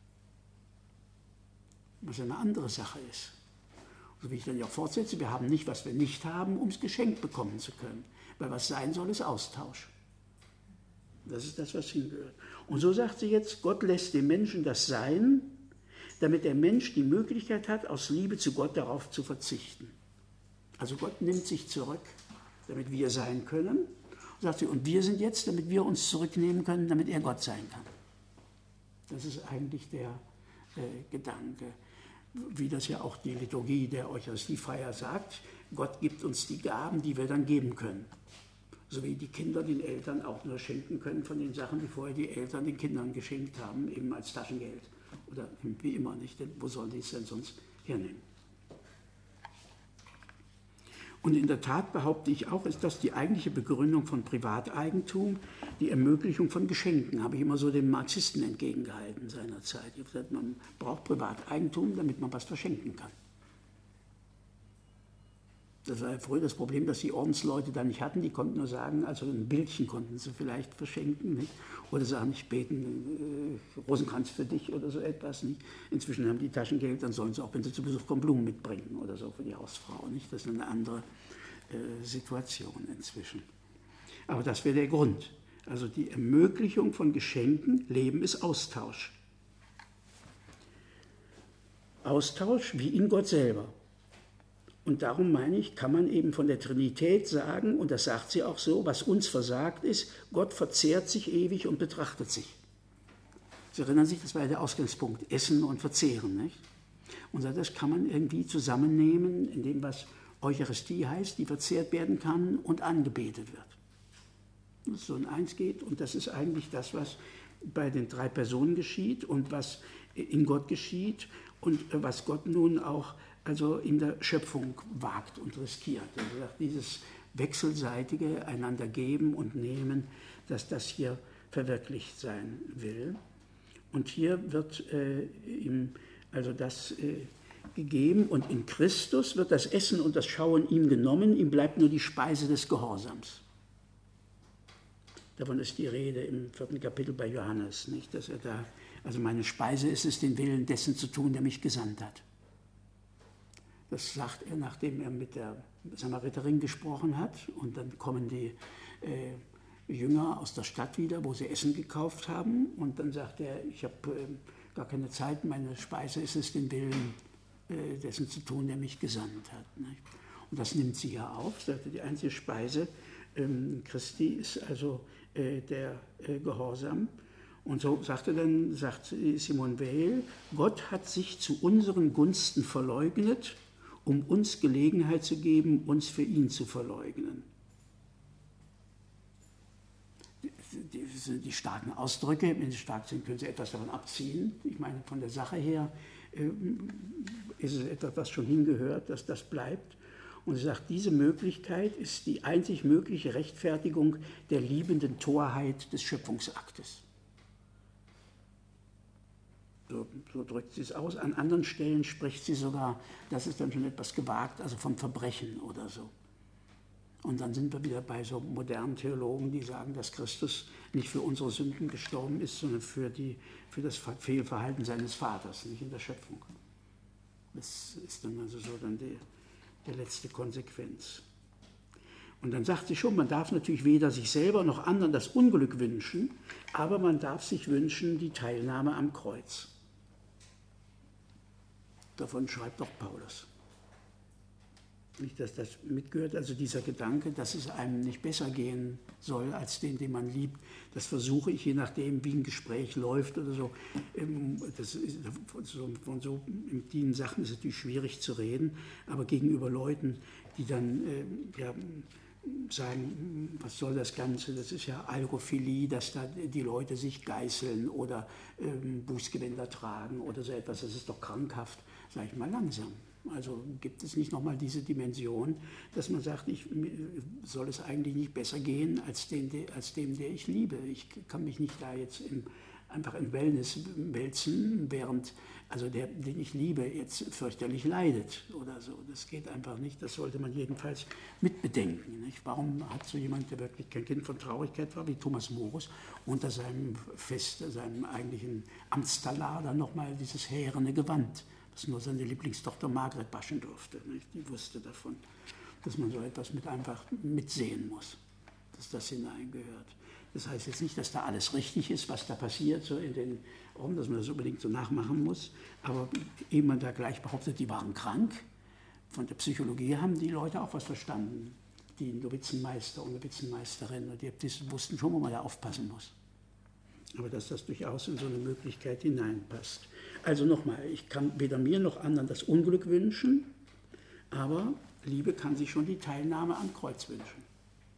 Was eine andere Sache ist. So wie ich dann ja auch fortsetze, wir haben nicht, was wir nicht haben, um es geschenkt bekommen zu können. Weil was sein soll, ist Austausch. Das ist das, was hingehört. Und so sagt sie jetzt, Gott lässt dem Menschen das sein, damit der Mensch die Möglichkeit hat, aus Liebe zu Gott darauf zu verzichten. Also Gott nimmt sich zurück, damit wir sein können. Und sagt sie, und wir sind jetzt, damit wir uns zurücknehmen können, damit er Gott sein kann. Das ist eigentlich der äh, Gedanke. Wie das ja auch die Liturgie der Eucharistiefeier sagt, Gott gibt uns die Gaben, die wir dann geben können. So wie die Kinder den Eltern auch nur schenken können von den Sachen, die vorher die Eltern den Kindern geschenkt haben, eben als Taschengeld. Oder wie immer nicht, denn wo sollen die es denn sonst hernehmen? Und in der Tat behaupte ich auch, ist das die eigentliche Begründung von Privateigentum, die Ermöglichung von Geschenken, habe ich immer so dem Marxisten entgegengehalten seinerzeit. Ich habe gesagt, man braucht Privateigentum, damit man was verschenken kann. Das war ja früher das Problem, dass die Ordensleute da nicht hatten. Die konnten nur sagen, also ein Bildchen konnten sie vielleicht verschenken, nicht? Oder sagen, ich bete einen äh, Rosenkranz für dich oder so etwas. Nicht? Inzwischen haben die Taschengeld, dann sollen sie auch, wenn sie zu Besuch kommen, Blumen mitbringen oder so für die Hausfrau. Nicht? Das ist eine andere äh, Situation inzwischen. Aber das wäre der Grund. Also die Ermöglichung von Geschenken, Leben ist Austausch. Austausch wie in Gott selber. Und darum meine ich, kann man eben von der Trinität sagen, und das sagt sie auch so, was uns versagt ist, Gott verzehrt sich ewig und betrachtet sich. Sie erinnern sich, das war ja der Ausgangspunkt, Essen und Verzehren. Nicht? Und das kann man irgendwie zusammennehmen, in dem, was Eucharistie heißt, die verzehrt werden kann und angebetet wird. Das so in eins geht, und das ist eigentlich das, was bei den drei Personen geschieht und was in Gott geschieht und was Gott nun auch also in der Schöpfung wagt und riskiert. Also dieses wechselseitige einander geben und nehmen, dass das hier verwirklicht sein will. Und hier wird äh, ihm also das äh, gegeben und in Christus wird das Essen und das Schauen ihm genommen, ihm bleibt nur die Speise des Gehorsams. Davon ist die Rede im vierten Kapitel bei Johannes, nicht? Dass er da, also meine Speise ist es, den Willen dessen zu tun, der mich gesandt hat. Das sagt er, nachdem er mit der Samariterin gesprochen hat. Und dann kommen die äh, Jünger aus der Stadt wieder, wo sie Essen gekauft haben. Und dann sagt er, ich habe äh, gar keine Zeit, meine Speise ist es, den Willen äh, dessen zu tun, der mich gesandt hat. Nicht? Und das nimmt sie ja auf. Sagt er, die einzige Speise ähm, Christi ist also äh, der äh, Gehorsam. Und so sagte dann, sagt Simone Weil, Gott hat sich zu unseren Gunsten verleugnet, um uns Gelegenheit zu geben, uns für ihn zu verleugnen. Die, die, die starken Ausdrücke, wenn sie stark sind, können Sie etwas davon abziehen. Ich meine, von der Sache her äh, ist es etwas, was schon hingehört, dass das bleibt. Und sie sagt, diese Möglichkeit ist die einzig mögliche Rechtfertigung der liebenden Torheit des Schöpfungsaktes. So, so drückt sie es aus. An anderen Stellen spricht sie sogar, das ist dann schon etwas gewagt, also vom Verbrechen oder so. Und dann sind wir wieder bei so modernen Theologen, die sagen, dass Christus nicht für unsere Sünden gestorben ist, sondern für, die, für das Fehlverhalten seines Vaters, nicht in der Schöpfung. Das ist dann also so dann die, die letzte Konsequenz. Und dann sagt sie schon, man darf natürlich weder sich selber noch anderen das Unglück wünschen, aber man darf sich wünschen die Teilnahme am Kreuz. Davon schreibt auch Paulus. Nicht, dass das mitgehört, also dieser Gedanke, dass es einem nicht besser gehen soll als den, den man liebt, das versuche ich, je nachdem, wie ein Gespräch läuft oder so. Das ist, von so intimen Sachen ist es natürlich schwierig zu reden, aber gegenüber Leuten, die dann ja, sagen, was soll das Ganze, das ist ja Algophilie, dass da die Leute sich geißeln oder ähm, Bußgewänder tragen oder so etwas, das ist doch krankhaft. Sag ich mal langsam. Also gibt es nicht nochmal diese Dimension, dass man sagt, ich soll es eigentlich nicht besser gehen als, den, als dem, der ich liebe. Ich kann mich nicht da jetzt im, einfach in Wellness wälzen, während also der, den ich liebe, jetzt fürchterlich leidet oder so. Das geht einfach nicht. Das sollte man jedenfalls mitbedenken. Nicht? Warum hat so jemand, der wirklich kein Kind von Traurigkeit war, wie Thomas Morus, unter seinem Fest, seinem eigentlichen Amtstalar dann nochmal dieses härene Gewand, das nur seine Lieblingstochter Margret waschen durfte. Nicht? Die wusste davon, dass man so etwas mit einfach mitsehen muss, dass das hineingehört. Das heißt jetzt nicht, dass da alles richtig ist, was da passiert, so in den Raum, dass man das unbedingt so nachmachen muss. Aber ehe man da gleich behauptet, die waren krank, von der Psychologie haben die Leute auch was verstanden. Die Novizenmeister und Novizenmeisterinnen und die Äbtissen wussten schon, wo man da aufpassen muss. Aber dass das durchaus in so eine Möglichkeit hineinpasst. Also nochmal, ich kann weder mir noch anderen das Unglück wünschen, aber Liebe kann sich schon die Teilnahme am Kreuz wünschen.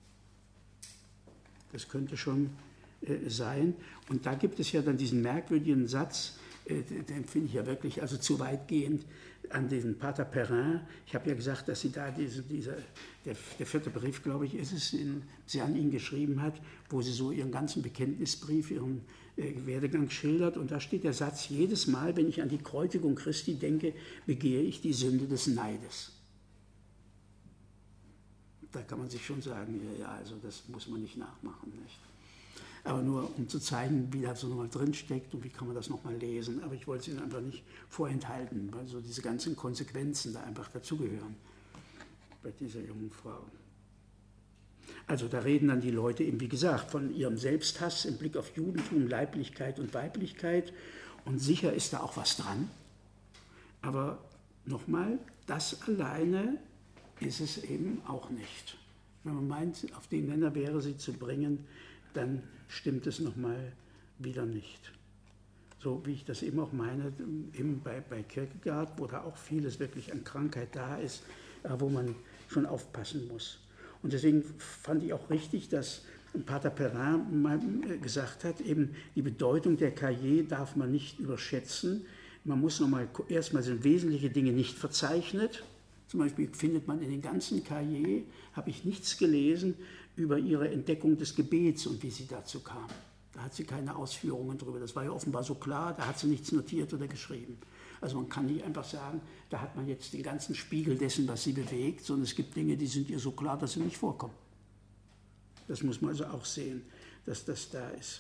Das könnte schon äh, sein. Und da gibt es ja dann diesen merkwürdigen Satz, äh, den finde ich ja wirklich also zu weitgehend, an den Pater Perrin. Ich habe ja gesagt, dass sie da diese, diese, der, der vierte Brief, glaube ich, ist es, den sie an ihn geschrieben hat, wo sie so ihren ganzen Bekenntnisbrief, ihren äh, Werdegang schildert. Und da steht der Satz, jedes Mal, wenn ich an die Kreuzigung Christi denke, begehe ich die Sünde des Neides. Da kann man sich schon sagen, ja, ja, also das muss man nicht nachmachen. Nicht? Aber nur um zu zeigen, wie das so nochmal drinsteckt und wie kann man das nochmal lesen. Aber ich wollte es Ihnen einfach nicht vorenthalten, weil so diese ganzen Konsequenzen da einfach dazugehören bei dieser jungen Frau. Also da reden dann die Leute eben, wie gesagt, von ihrem Selbsthass im Blick auf Judentum, Leiblichkeit und Weiblichkeit. Und sicher ist da auch was dran. Aber nochmal, das alleine ist es eben auch nicht. Wenn man meint, auf den Nenner wäre sie zu bringen, dann stimmt es nochmal wieder nicht. So wie ich das eben auch meine, eben bei, bei Kierkegaard, wo da auch vieles wirklich an Krankheit da ist, wo man schon aufpassen muss. Und deswegen fand ich auch richtig, dass Pater Perrin mal gesagt hat, eben die Bedeutung der Cahiers darf man nicht überschätzen. Man muss nochmal, erstmal sind wesentliche Dinge nicht verzeichnet. Zum Beispiel findet man in den ganzen Cahiers, habe ich nichts gelesen über ihre Entdeckung des Gebets und wie sie dazu kam. Da hat sie keine Ausführungen drüber. Das war ja offenbar so klar, da hat sie nichts notiert oder geschrieben. Also man kann nicht einfach sagen, da hat man jetzt den ganzen Spiegel dessen, was sie bewegt, sondern es gibt Dinge, die sind ihr so klar, dass sie nicht vorkommen. Das muss man also auch sehen, dass das da ist.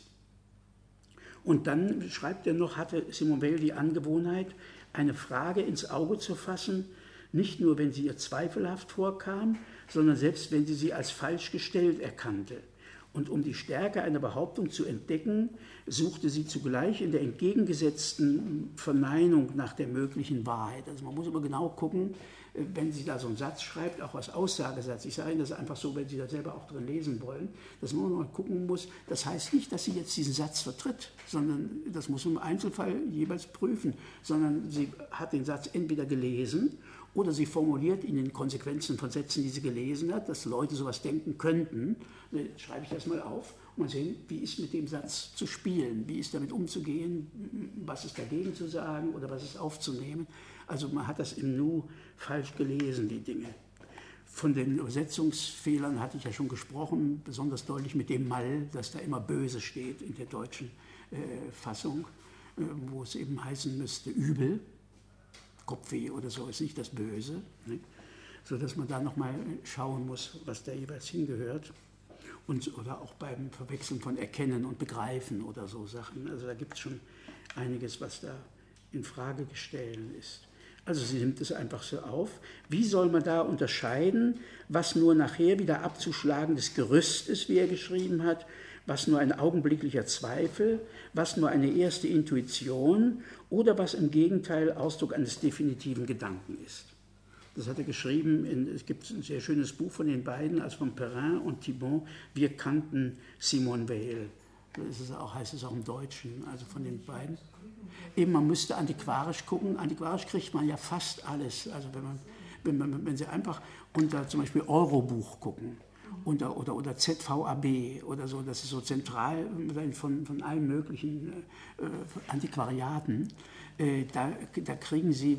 Und dann schreibt er noch, hatte Simone Weil die Angewohnheit, eine Frage ins Auge zu fassen, nicht nur, wenn sie ihr zweifelhaft vorkam, sondern selbst, wenn sie sie als falsch gestellt erkannte. Und um die Stärke einer Behauptung zu entdecken, suchte sie zugleich in der entgegengesetzten Verneinung nach der möglichen Wahrheit. Also man muss immer genau gucken, wenn sie da so einen Satz schreibt, auch als Aussagesatz. Ich sage Ihnen das einfach so, wenn Sie da selber auch drin lesen wollen, dass man mal gucken muss, das heißt nicht, dass sie jetzt diesen Satz vertritt, sondern das muss man im Einzelfall jeweils prüfen, sondern sie hat den Satz entweder gelesen oder sie formuliert in den Konsequenzen von Sätzen, die sie gelesen hat, dass Leute sowas denken könnten. Jetzt schreibe ich das mal auf und mal sehen, wie ist mit dem Satz zu spielen, wie ist damit umzugehen, was ist dagegen zu sagen oder was ist aufzunehmen. Also man hat das im Nu falsch gelesen, die Dinge. Von den Übersetzungsfehlern hatte ich ja schon gesprochen, besonders deutlich mit dem Mal, dass da immer böse steht in der deutschen äh, Fassung, äh, wo es eben heißen müsste übel. Kopfweh oder so ist nicht das Böse, ne? Sodass man da nochmal schauen muss, was da jeweils hingehört. Und, oder auch beim Verwechseln von Erkennen und Begreifen oder so Sachen. Also da gibt es schon einiges, was da in Frage gestellt ist. Also sie nimmt es einfach so auf. Wie soll man da unterscheiden, was nur nachher wieder abzuschlagendes Gerüst ist, wie er geschrieben hat, was nur ein augenblicklicher Zweifel, was nur eine erste Intuition oder was im Gegenteil Ausdruck eines definitiven Gedanken ist. Das hat er geschrieben, in, es gibt ein sehr schönes Buch von den beiden, also von Perrin und Thibon, Wir kannten Simone Weil. Das ist auch, heißt es auch im Deutschen, also von den beiden. Eben, man müsste antiquarisch gucken. Antiquarisch kriegt man ja fast alles. Also wenn, man, wenn, man, wenn Sie einfach unter zum Beispiel Eurobuch gucken unter, oder, oder Z V A B oder so, das ist so zentral von, von allen möglichen äh, Antiquariaten, äh, da, da kriegen Sie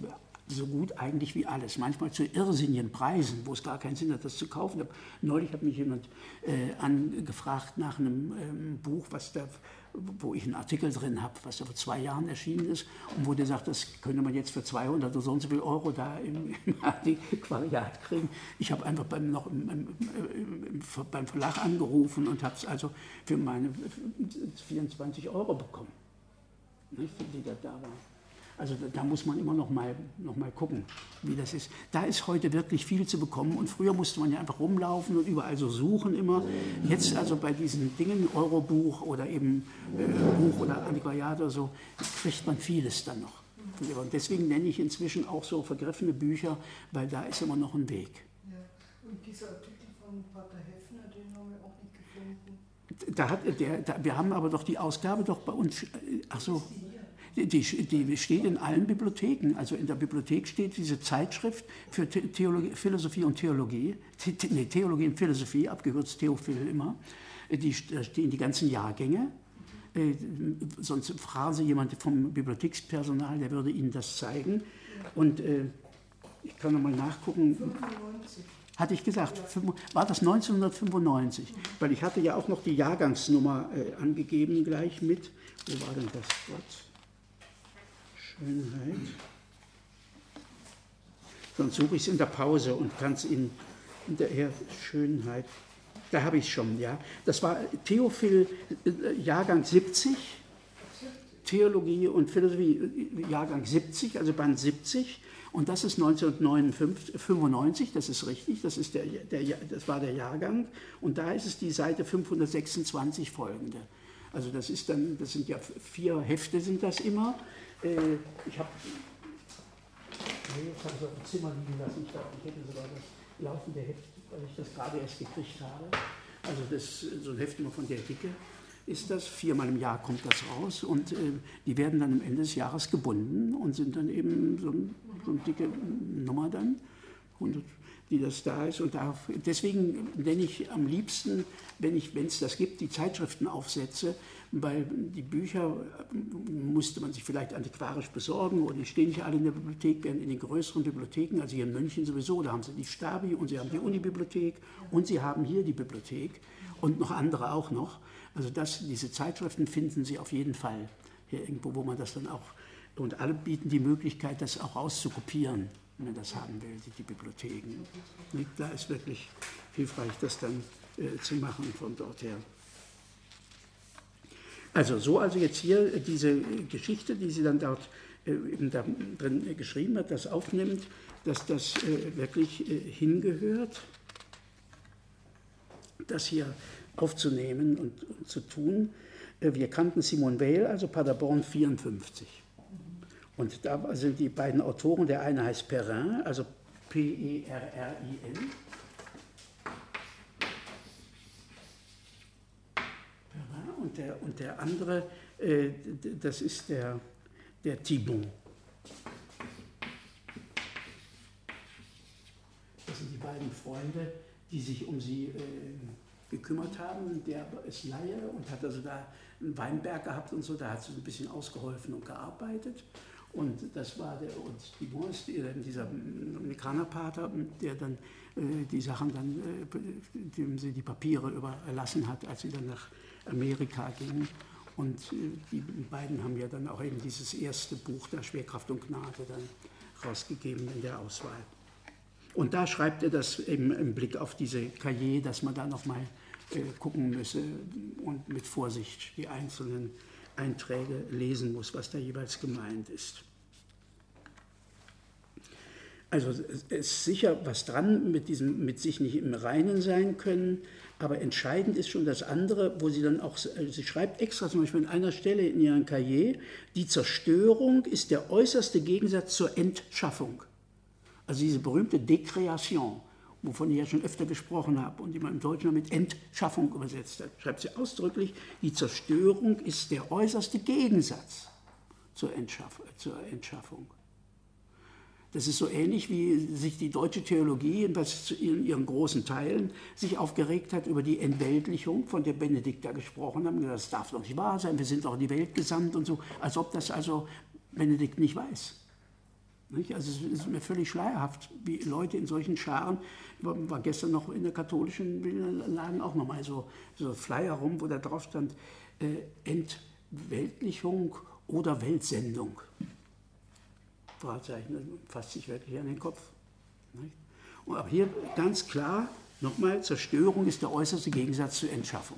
so gut eigentlich wie alles. Manchmal zu irrsinnigen Preisen, wo es gar keinen Sinn hat, das zu kaufen. Neulich hat mich jemand äh, angefragt nach einem ähm, Buch, was da, wo ich einen Artikel drin habe, was da vor zwei Jahren erschienen ist und wo der sagt, das könnte man jetzt für zweihundert oder so und so viel Euro da im, im Antiquariat kriegen. Ich habe einfach beim, noch im, im, im, beim Verlag angerufen und habe es also für meine vierundzwanzig Euro bekommen, nicht, die da, da war. Also da, da muss man immer noch mal, noch mal gucken, wie das ist. Da ist heute wirklich viel zu bekommen und früher musste man ja einfach rumlaufen und überall so suchen immer. Jetzt also bei diesen Dingen, Eurobuch oder eben äh, Buch oder Antiquariat oder so, kriegt man vieles dann noch. Und deswegen nenne ich inzwischen auch so vergriffene Bücher, weil da ist immer noch ein Weg. Ja. Und dieser Artikel von Pater Heffner, den haben wir auch nicht gefunden. Da hat der, da, wir haben aber doch die Ausgabe doch bei uns, ach so. Die, die steht in allen Bibliotheken. Also in der Bibliothek steht diese Zeitschrift für Theologie, Philosophie und Theologie, The, nee, Theologie und Philosophie, abgekürzt Theophil immer. Die, da stehen die ganzen Jahrgänge. Äh, sonst fragen Sie jemanden vom Bibliothekspersonal, der würde Ihnen das zeigen. Und äh, ich kann nochmal nachgucken. fünfundneunzig. Hatte ich gesagt, war das neunzehnhundertfünfundneunzig? Weil ich hatte ja auch noch die Jahrgangsnummer äh, angegeben gleich mit. Wo war denn das Gott? Schönheit. Sonst suche ich es in der Pause und kann es Ihnen hinterher. Schönheit. Da habe ich es schon, ja. Das war Theophil, äh, Jahrgang siebzig. Theologie und Philosophie, Jahrgang siebzig, also Band siebzig. Und das ist neunzehnhundertfünfundneunzig, das ist richtig, das, ist der, der, das war der Jahrgang. Und da ist es die Seite fünfhundertsechsundzwanzig folgende. Also das ist dann, das sind ja vier Hefte sind das immer. Ich habe nee, jetzt habe ich auf dem Zimmer liegen lassen, ich glaube, ich hätte sogar das laufende Heft, weil ich das gerade erst gekriegt habe. Also das, so ein Heft immer von der Dicke ist das, viermal im Jahr kommt das raus und äh, die werden dann am Ende des Jahres gebunden und sind dann eben so, ein, so eine dicke Nummer dann, und, die das da ist. Und da, deswegen nenne ich am liebsten, wenn ich, wenn es das gibt, die Zeitschriftenaufsätze, weil die Bücher musste man sich vielleicht antiquarisch besorgen oder die stehen nicht alle in der Bibliothek, während in den größeren Bibliotheken, also hier in München sowieso, da haben sie die Stabi und sie haben die Unibibliothek und sie haben hier die Bibliothek und noch andere auch noch. Also das, diese Zeitschriften finden Sie auf jeden Fall hier irgendwo, wo man das dann auch, und alle bieten die Möglichkeit, das auch auszukopieren, wenn man das haben will, die Bibliotheken. Da ist wirklich hilfreich, das dann äh, zu machen von dort her. Also so also jetzt hier diese Geschichte, die sie dann dort äh, eben da drin geschrieben hat, das aufnimmt, dass das äh, wirklich äh, hingehört, das hier aufzunehmen und, und zu tun. Äh, wir kannten Simone Weil, also Paderborn vierundfünfzig. Und da sind die beiden Autoren, der eine heißt Perrin, also P E R R I N. Und der, und der andere, äh, das ist der, der Thibon. Das sind die beiden Freunde, die sich um sie äh, gekümmert haben. Der ist Laie und hat also da einen Weinberg gehabt und so, da hat sie ein bisschen ausgeholfen und gearbeitet. Und das war der, und Thibon ist dieser Amerikanerpater, der dann äh, die Sachen dann, äh, dem sie die Papiere überlassen hat, als sie dann nach Amerika ging. Und die beiden haben ja dann auch eben dieses erste Buch der Schwerkraft und Gnade dann rausgegeben in der Auswahl. Und da schreibt er das eben im Blick auf diese Cahiers, dass man da nochmal äh, gucken müsse und mit Vorsicht die einzelnen Einträge lesen muss, was da jeweils gemeint ist. Also es ist sicher was dran mit diesem, mit sich nicht im Reinen sein können, aber entscheidend ist schon das andere, wo sie dann auch, also sie schreibt extra zum Beispiel an einer Stelle in ihrem Cahier, die Zerstörung ist der äußerste Gegensatz zur Entschaffung. Also diese berühmte Dekreation, wovon ich ja schon öfter gesprochen habe und die man im Deutschen mit Entschaffung übersetzt hat, schreibt sie ausdrücklich, die Zerstörung ist der äußerste Gegensatz zur, Entschaff zur Entschaffung. Das ist so ähnlich, wie sich die deutsche Theologie, was in ihren großen Teilen sich aufgeregt hat über die Entweltlichung, von der Benedikt da gesprochen hat. Das darf doch nicht wahr sein, wir sind doch in die Welt gesandt und so, als ob das also Benedikt nicht weiß. Nicht? Also es ist mir völlig schleierhaft, wie Leute in solchen Scharen, war, war gestern noch in der katholischen Laden auch nochmal so, so Flyer rum, wo da drauf stand, äh, Entweltlichung oder Weltsendung. Fragezeichen, das fasst sich wirklich an den Kopf. Nicht? Und aber hier ganz klar, nochmal, Zerstörung ist der äußerste Gegensatz zur Entschaffung.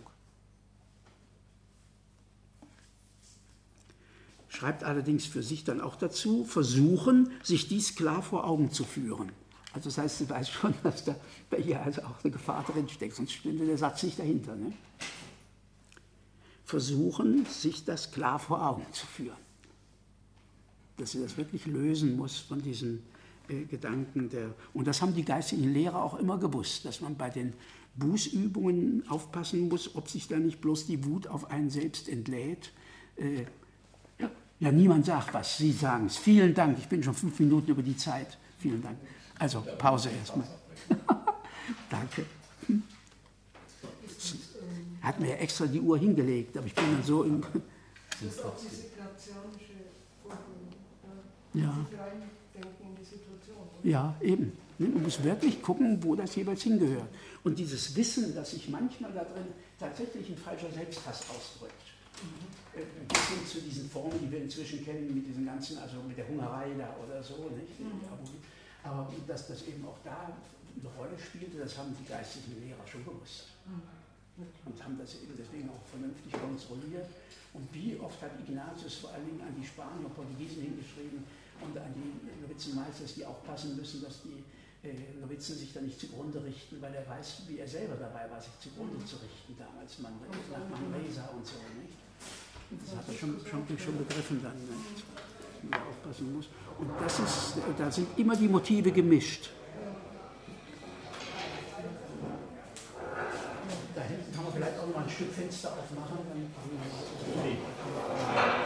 Schreibt allerdings für sich dann auch dazu, versuchen, sich dies klar vor Augen zu führen. Also das heißt, sie weiß schon, dass da bei ihr also auch eine Gefahr drin steckt, sonst stünde der Satz nicht dahinter. Ne? Versuchen, sich das klar vor Augen zu führen. Dass sie das wirklich lösen muss von diesen äh, Gedanken. Der, und das haben die geistigen Lehrer auch immer gewusst, dass man bei den Bußübungen aufpassen muss, ob sich da nicht bloß die Wut auf einen selbst entlädt. Äh, Ja, niemand sagt was, Sie sagen es. Vielen Dank, ich bin schon fünf Minuten über die Zeit. Vielen Dank. Also, Pause erstmal. Danke. Hat mir ja extra die Uhr hingelegt, aber ich bin dann so im... Das ist auch diese grazianische Vorstellung. Ja. Reindenken in die Situation. Ja, eben. Man muss wirklich gucken, wo das jeweils hingehört. Und dieses Wissen, dass sich manchmal da drin tatsächlich ein falscher Selbsthass ausdrückt. Bis hin zu diesen Formen, die wir inzwischen kennen, mit diesen ganzen, also mit der Hungerei da oder so, nicht? Mhm. Aber dass das eben auch da eine Rolle spielte, das haben die geistigen Lehrer schon gewusst. Mhm. Und haben das eben deswegen auch vernünftig kontrolliert. Und wie oft hat Ignatius vor allen Dingen an die Spanier und Portugiesen hingeschrieben und an die Novizenmeisters, die aufpassen müssen, dass die äh, Novizen sich da nicht zugrunde richten, weil er weiß, wie er selber dabei war, sich zugrunde zu richten damals, man, nach Manresa und so, nicht? Das hat er schon, schon, schon begriffen dann, nicht? Wie er aufpassen muss. Und das ist, da sind immer die Motive gemischt. Da hinten kann man vielleicht auch noch mal ein Stück Fenster aufmachen. Dann